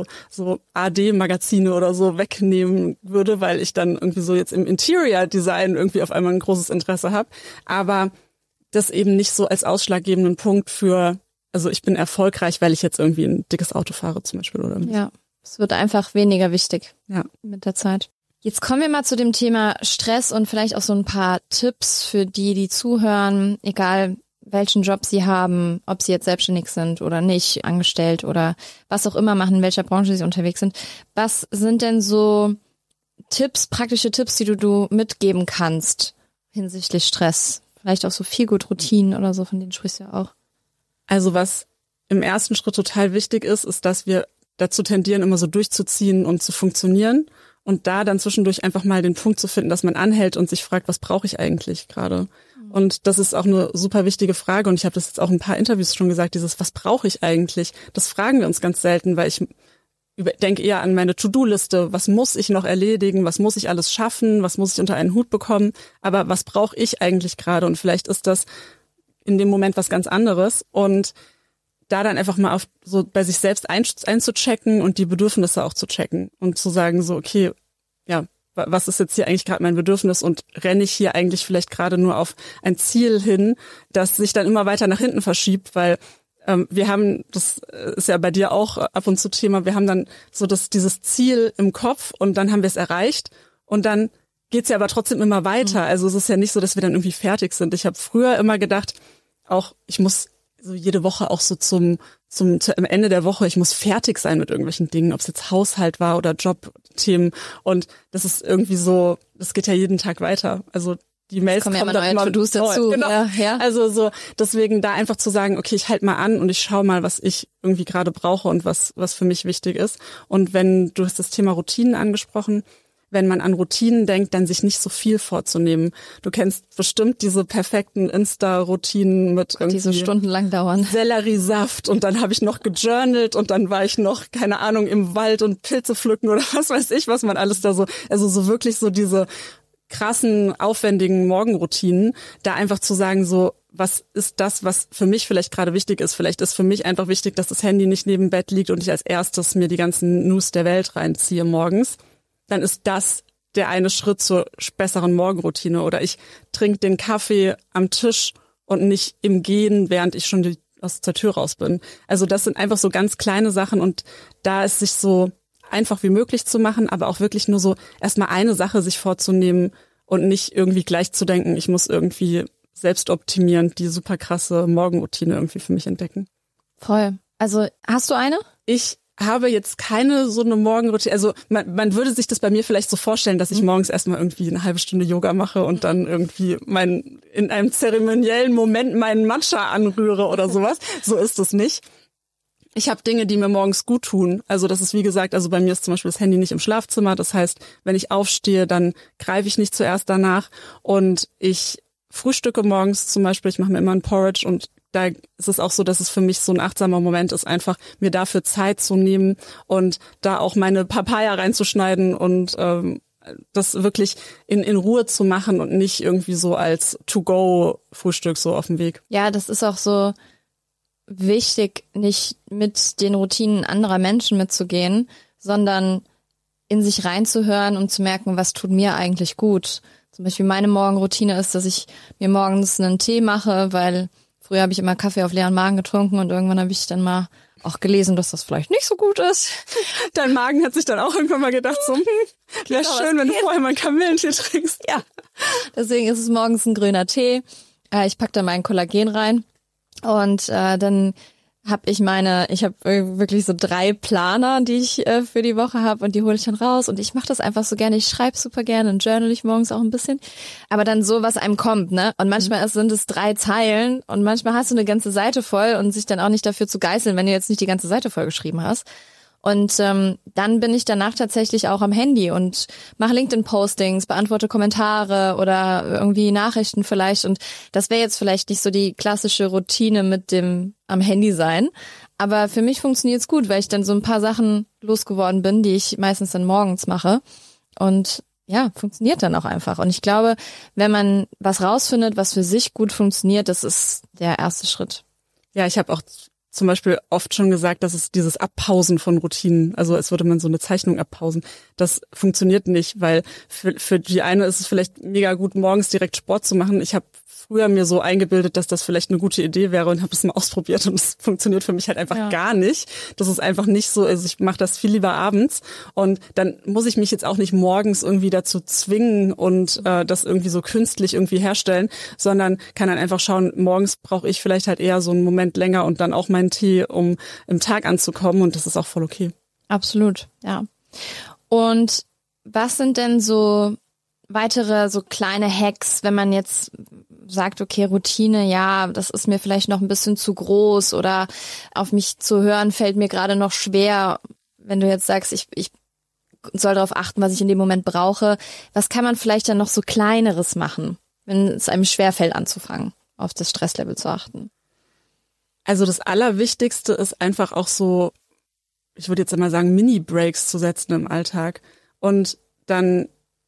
AD-Magazine oder so wegnehmen würde, weil ich dann irgendwie so jetzt im Interior-Design irgendwie auf einmal ein großes Interesse habe. Aber das eben nicht so als ausschlaggebenden Punkt für, also ich bin erfolgreich, weil ich jetzt irgendwie ein dickes Auto fahre zum Beispiel. Oder ja, es wird einfach weniger wichtig ja. Mit der Zeit. Jetzt kommen wir mal zu dem Thema Stress und vielleicht auch so ein paar Tipps für die zuhören, egal welchen Job sie haben, ob sie jetzt selbstständig sind oder nicht, angestellt oder was auch immer machen, in welcher Branche sie unterwegs sind. Was sind denn so Tipps, praktische Tipps, die du mitgeben kannst hinsichtlich Stress? Vielleicht auch so Feelgood-Routinen oder so, von denen sprichst du ja auch. Also was im ersten Schritt total wichtig ist, dass wir dazu tendieren, immer so durchzuziehen und zu funktionieren. Und da dann zwischendurch einfach mal den Punkt zu finden, dass man anhält und sich fragt, was brauche ich eigentlich gerade? Und das ist auch eine super wichtige Frage. Und ich habe das jetzt auch in ein paar Interviews schon gesagt, was brauche ich eigentlich? Das fragen wir uns ganz selten, weil ich denke eher an meine To-Do-Liste. Was muss ich noch erledigen? Was muss ich alles schaffen? Was muss ich unter einen Hut bekommen? Aber was brauche ich eigentlich gerade? Und vielleicht ist das in dem Moment was ganz anderes. Und da dann einfach mal auf so bei sich selbst einzuchecken und die Bedürfnisse auch zu checken und zu sagen so, okay, ja, was ist jetzt hier eigentlich gerade mein Bedürfnis und renne ich hier eigentlich vielleicht gerade nur auf ein Ziel hin, das sich dann immer weiter nach hinten verschiebt, weil wir haben, das ist ja bei dir auch ab und zu Thema, wir haben dann so dieses Ziel im Kopf und dann haben wir es erreicht und dann geht's ja aber trotzdem immer weiter. Also es ist ja nicht so, dass wir dann irgendwie fertig sind. Ich habe früher immer gedacht, auch ich muss so jede Woche auch so zum Ende der Woche, ich muss fertig sein mit irgendwelchen Dingen, ob es jetzt Haushalt war oder Jobthemen. Und das ist irgendwie so, das geht ja jeden Tag weiter. Also die Mails kommen ja immer dazu. Genau. Ja. Also so deswegen da einfach zu sagen, okay, ich halte mal an und ich schaue mal, was ich irgendwie gerade brauche und was für mich wichtig ist. Und wenn du hast das Thema Routinen angesprochen, wenn man an Routinen denkt, dann sich nicht so viel vorzunehmen. Du kennst bestimmt diese perfekten Insta-Routinen mit irgendwie die so stundenlang dauern. Selleriesaft und dann habe ich noch gejournalt und dann war ich noch, keine Ahnung, im Wald und Pilze pflücken oder was weiß ich, was man alles da so, also so wirklich so diese krassen, aufwendigen Morgenroutinen, da einfach zu sagen so, was ist das, was für mich vielleicht gerade wichtig ist? Vielleicht ist für mich einfach wichtig, dass das Handy nicht neben dem Bett liegt und ich als erstes mir die ganzen News der Welt reinziehe morgens. Dann ist das der eine Schritt zur besseren Morgenroutine. Oder ich trinke den Kaffee am Tisch und nicht im Gehen, während ich schon aus der Tür raus bin. Also das sind einfach so ganz kleine Sachen und da ist sich so einfach wie möglich zu machen, aber auch wirklich nur so erstmal eine Sache sich vorzunehmen und nicht irgendwie gleich zu denken, ich muss irgendwie selbstoptimierend die super krasse Morgenroutine irgendwie für mich entdecken. Voll. Also hast du eine? Ich habe jetzt keine so eine Morgenroutine, also man würde sich das bei mir vielleicht so vorstellen, dass ich morgens erstmal irgendwie eine halbe Stunde Yoga mache und dann irgendwie in einem zeremoniellen Moment meinen Matcha anrühre oder sowas. So ist es nicht. Ich habe Dinge, die mir morgens gut tun. Also das ist wie gesagt, also bei mir ist zum Beispiel das Handy nicht im Schlafzimmer. Das heißt, wenn ich aufstehe, dann greife ich nicht zuerst danach und ich frühstücke morgens zum Beispiel. Ich mache mir immer ein Porridge und da ist es auch so, dass es für mich so ein achtsamer Moment ist, einfach mir dafür Zeit zu nehmen und da auch meine Papaya reinzuschneiden und das wirklich in Ruhe zu machen und nicht irgendwie so als To-Go-Frühstück so auf dem Weg. Ja, das ist auch so wichtig, nicht mit den Routinen anderer Menschen mitzugehen, sondern in sich reinzuhören und zu merken, was tut mir eigentlich gut. Zum Beispiel meine Morgenroutine ist, dass ich mir morgens einen Tee mache, weil früher habe ich immer Kaffee auf leeren Magen getrunken und irgendwann habe ich dann mal auch gelesen, dass das vielleicht nicht so gut ist. Dein Magen hat sich dann auch irgendwann mal gedacht, so, wäre schön, wenn du vorher mal einen Kamillentee trinkst. Ja, deswegen ist es morgens ein grüner Tee. Ich packe da mein Kollagen rein und dann habe ich wirklich so 3 Planer, die ich für die Woche habe und die hole ich dann raus und ich mache das einfach so gerne. Ich schreibe super gerne und journal ich morgens auch ein bisschen, aber dann so, was einem kommt, ne? Und manchmal sind es 3 Zeilen und manchmal hast du eine ganze Seite voll und sich dann auch nicht dafür zu geißeln, wenn du jetzt nicht die ganze Seite voll geschrieben hast. Und dann bin ich danach tatsächlich auch am Handy und mache LinkedIn-Postings, beantworte Kommentare oder irgendwie Nachrichten vielleicht. Und das wäre jetzt vielleicht nicht so die klassische Routine mit dem am Handy sein. Aber für mich funktioniert's gut, weil ich dann so ein paar Sachen losgeworden bin, die ich meistens dann morgens mache. Und ja, funktioniert dann auch einfach. Und ich glaube, wenn man was rausfindet, was für sich gut funktioniert, das ist der erste Schritt. Ja, ich habe auch zum Beispiel oft schon gesagt, dass es dieses Abpausen von Routinen, also als würde man so eine Zeichnung abpausen, das funktioniert nicht, weil für die eine ist es vielleicht mega gut, morgens direkt Sport zu machen. Ich habe früher mir so eingebildet, dass das vielleicht eine gute Idee wäre und habe es mal ausprobiert und es funktioniert für mich halt einfach gar nicht. Das ist einfach nicht so, also ich mache das viel lieber abends und dann muss ich mich jetzt auch nicht morgens irgendwie dazu zwingen und das irgendwie so künstlich irgendwie herstellen, sondern kann dann einfach schauen, morgens brauche ich vielleicht halt eher so einen Moment länger und dann auch meinen Tee, um im Tag anzukommen und das ist auch voll okay. Absolut, ja. Und was sind denn so weitere so kleine Hacks, wenn man jetzt sagt, okay, Routine, ja, das ist mir vielleicht noch ein bisschen zu groß oder auf mich zu hören fällt mir gerade noch schwer. Wenn du jetzt sagst, ich soll darauf achten, was ich in dem Moment brauche, was kann man vielleicht dann noch so Kleineres machen, wenn es einem schwerfällt anzufangen, auf das Stresslevel zu achten? Also das Allerwichtigste ist einfach auch so, ich würde jetzt einmal sagen, Mini-Breaks zu setzen im Alltag und dann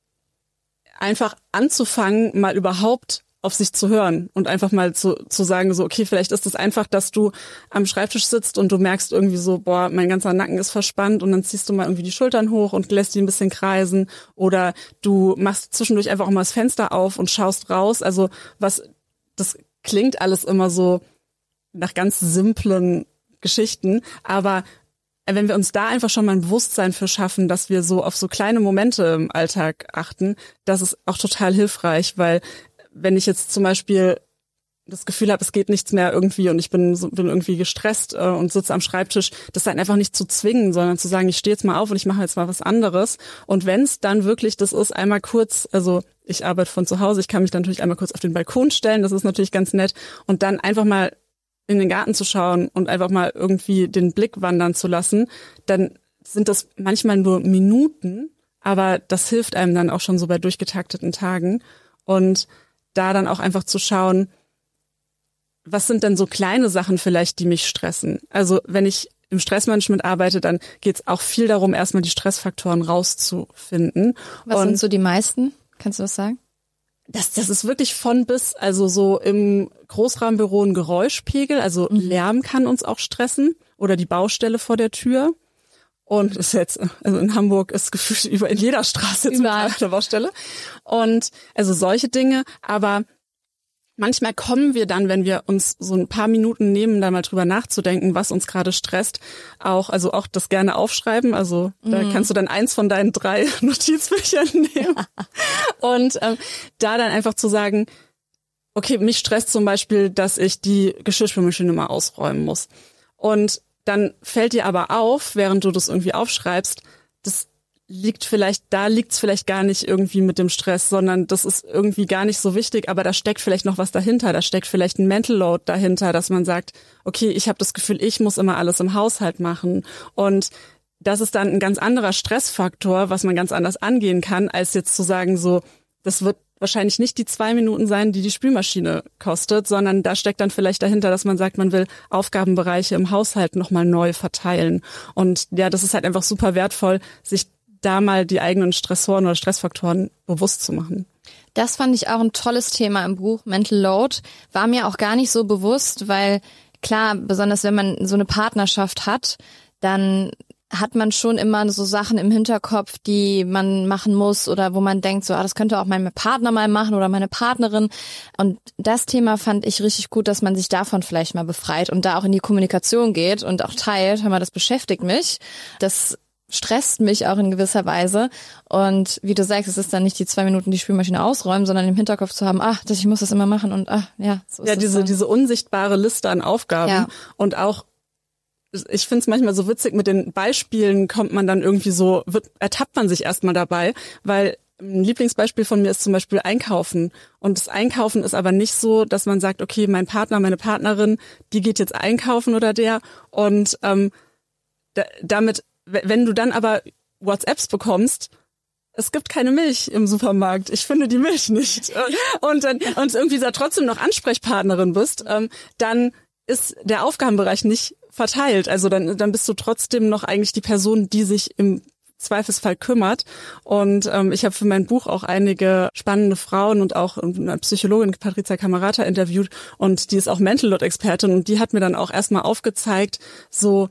einfach anzufangen, mal überhaupt auf sich zu hören und einfach mal zu sagen, so, okay, vielleicht ist es einfach, dass du am Schreibtisch sitzt und du merkst irgendwie so, boah, mein ganzer Nacken ist verspannt und dann ziehst du mal irgendwie die Schultern hoch und lässt die ein bisschen kreisen oder du machst zwischendurch einfach auch mal das Fenster auf und schaust raus. Also das klingt alles immer so nach ganz simplen Geschichten, aber wenn wir uns da einfach schon mal ein Bewusstsein für schaffen, dass wir so auf so kleine Momente im Alltag achten, das ist auch total hilfreich, weil wenn ich jetzt zum Beispiel das Gefühl habe, es geht nichts mehr irgendwie und ich bin irgendwie gestresst und sitze am Schreibtisch, das dann einfach nicht zu zwingen, sondern zu sagen, ich stehe jetzt mal auf und ich mache jetzt mal was anderes. Und wenn es dann wirklich das ist, einmal kurz, also ich arbeite von zu Hause, ich kann mich dann natürlich einmal kurz auf den Balkon stellen, das ist natürlich ganz nett und dann einfach mal in den Garten zu schauen und einfach mal irgendwie den Blick wandern zu lassen, dann sind das manchmal nur Minuten, aber das hilft einem dann auch schon so bei durchgetakteten Tagen und da dann auch einfach zu schauen, was sind denn so kleine Sachen vielleicht, die mich stressen? Also wenn ich im Stressmanagement arbeite, dann geht es auch viel darum, erstmal die Stressfaktoren rauszufinden. Was sind so die meisten? Kannst du das sagen? Das ist wirklich von bis, also so im Großraumbüro ein Geräuschpegel, also Lärm kann uns auch stressen oder die Baustelle vor der Tür. Und ist jetzt, also in Hamburg ist gefühlt in jeder Straße jetzt eine Baustelle. Und also solche Dinge, aber manchmal kommen wir dann, wenn wir uns so ein paar Minuten nehmen, da mal drüber nachzudenken, was uns gerade stresst, auch das gerne aufschreiben. Also da kannst du dann eins von deinen 3 Notizbüchern nehmen. Und da dann einfach zu sagen, okay, mich stresst zum Beispiel, dass ich die Geschirrspülmaschine mal ausräumen muss. Und dann fällt dir aber auf, während du das irgendwie aufschreibst, liegt's vielleicht gar nicht irgendwie mit dem Stress, sondern das ist irgendwie gar nicht so wichtig, aber da steckt vielleicht noch was dahinter, da steckt vielleicht ein Mental Load dahinter, dass man sagt, okay, ich habe das Gefühl, ich muss immer alles im Haushalt machen und das ist dann ein ganz anderer Stressfaktor, was man ganz anders angehen kann, als jetzt zu sagen so, das wird wahrscheinlich nicht die 2 Minuten sein, die Spülmaschine kostet, sondern da steckt dann vielleicht dahinter, dass man sagt, man will Aufgabenbereiche im Haushalt nochmal neu verteilen und ja, das ist halt einfach super wertvoll, sich da mal die eigenen Stressoren oder Stressfaktoren bewusst zu machen. Das fand ich auch ein tolles Thema im Buch. Mental Load war mir auch gar nicht so bewusst, weil klar, besonders wenn man so eine Partnerschaft hat, dann hat man schon immer so Sachen im Hinterkopf, die man machen muss oder wo man denkt, so, das könnte auch mein Partner mal machen oder meine Partnerin. Und das Thema fand ich richtig gut, dass man sich davon vielleicht mal befreit und da auch in die Kommunikation geht und auch teilt, hör mal, das beschäftigt mich. Das stresst mich auch in gewisser Weise. Und wie du sagst, es ist dann nicht die 2 Minuten die Spülmaschine ausräumen, sondern im Hinterkopf zu haben, ich muss das immer machen und ja, so ist ja, diese unsichtbare Liste an Aufgaben und auch ich finde es manchmal so witzig, mit den Beispielen kommt man dann irgendwie so, ertappt man sich erstmal dabei, weil ein Lieblingsbeispiel von mir ist zum Beispiel Einkaufen. Und das Einkaufen ist aber nicht so, dass man sagt, okay, mein Partner, meine Partnerin, die geht jetzt einkaufen oder der. Und damit, wenn du dann aber WhatsApps bekommst, es gibt keine Milch im Supermarkt, ich finde die Milch nicht. Und irgendwie da trotzdem noch Ansprechpartnerin bist, dann ist der Aufgabenbereich nicht verteilt. Also dann bist du trotzdem noch eigentlich die Person, die sich im Zweifelsfall kümmert. Und ich habe für mein Buch auch einige spannende Frauen und auch eine Psychologin, Patricia Camerata, interviewt, und die ist auch Mental Load Expertin, und die hat mir dann auch erstmal aufgezeigt, so,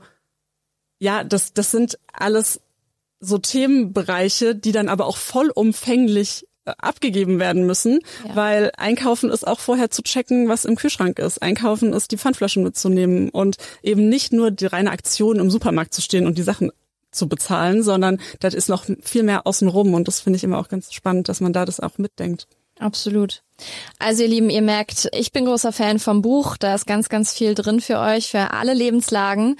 ja, das sind alles so Themenbereiche, die dann aber auch vollumfänglich abgegeben werden müssen, weil Einkaufen ist auch vorher zu checken, was im Kühlschrank ist. Einkaufen ist, die Pfandflaschen mitzunehmen und eben nicht nur die reine Aktion im Supermarkt zu stehen und die Sachen zu bezahlen, sondern das ist noch viel mehr außenrum, und das finde ich immer auch ganz spannend, dass man da das auch mitdenkt. Absolut. Also ihr Lieben, ihr merkt, ich bin großer Fan vom Buch. Da ist ganz, ganz viel drin für euch, für alle Lebenslagen.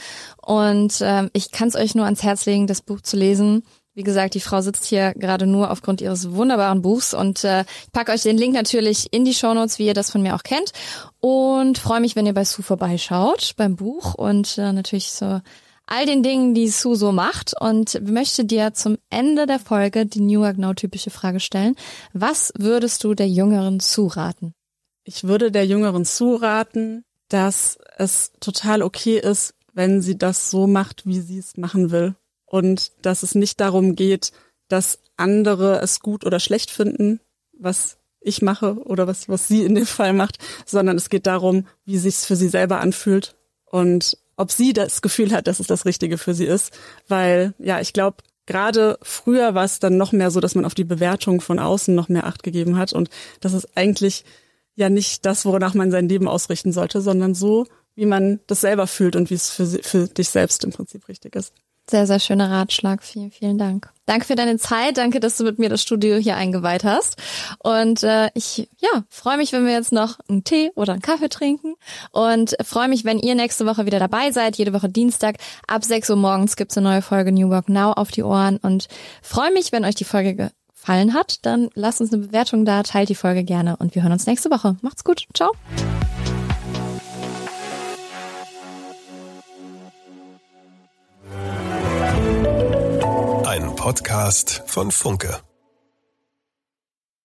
Und ich kann es euch nur ans Herz legen, das Buch zu lesen. Wie gesagt, die Frau sitzt hier gerade nur aufgrund ihres wunderbaren Buchs, und ich packe euch den Link natürlich in die Shownotes, wie ihr das von mir auch kennt, und freue mich, wenn ihr bei Sue vorbeischaut beim Buch und natürlich so all den Dingen, die Sue so macht, und möchte dir zum Ende der Folge die New Work Now typische Frage stellen. Was würdest du der jüngeren Sue raten? Ich würde der jüngeren Sue raten, dass es total okay ist, wenn sie das so macht, wie sie es machen will. Und dass es nicht darum geht, dass andere es gut oder schlecht finden, was ich mache oder was sie in dem Fall macht, sondern es geht darum, wie sich's für sie selber anfühlt und ob sie das Gefühl hat, dass es das Richtige für sie ist. Weil, ja, ich glaube, gerade früher war es dann noch mehr so, dass man auf die Bewertung von außen noch mehr Acht gegeben hat, und das ist eigentlich ja nicht das, wonach man sein Leben ausrichten sollte, sondern so, wie man das selber fühlt und wie es für dich selbst im Prinzip richtig ist. Sehr, sehr schöner Ratschlag. Vielen, vielen Dank. Danke für deine Zeit. Danke, dass du mit mir das Studio hier eingeweiht hast. Und ich freue mich, wenn wir jetzt noch einen Tee oder einen Kaffee trinken. Und freue mich, wenn ihr nächste Woche wieder dabei seid. Jede Woche Dienstag ab 6 Uhr morgens gibt's eine neue Folge New Work Now auf die Ohren. Und freue mich, wenn euch die Folge gefallen hat. Dann lasst uns eine Bewertung da, teilt die Folge gerne, und wir hören uns nächste Woche. Macht's gut. Ciao. Ein Podcast von Funke.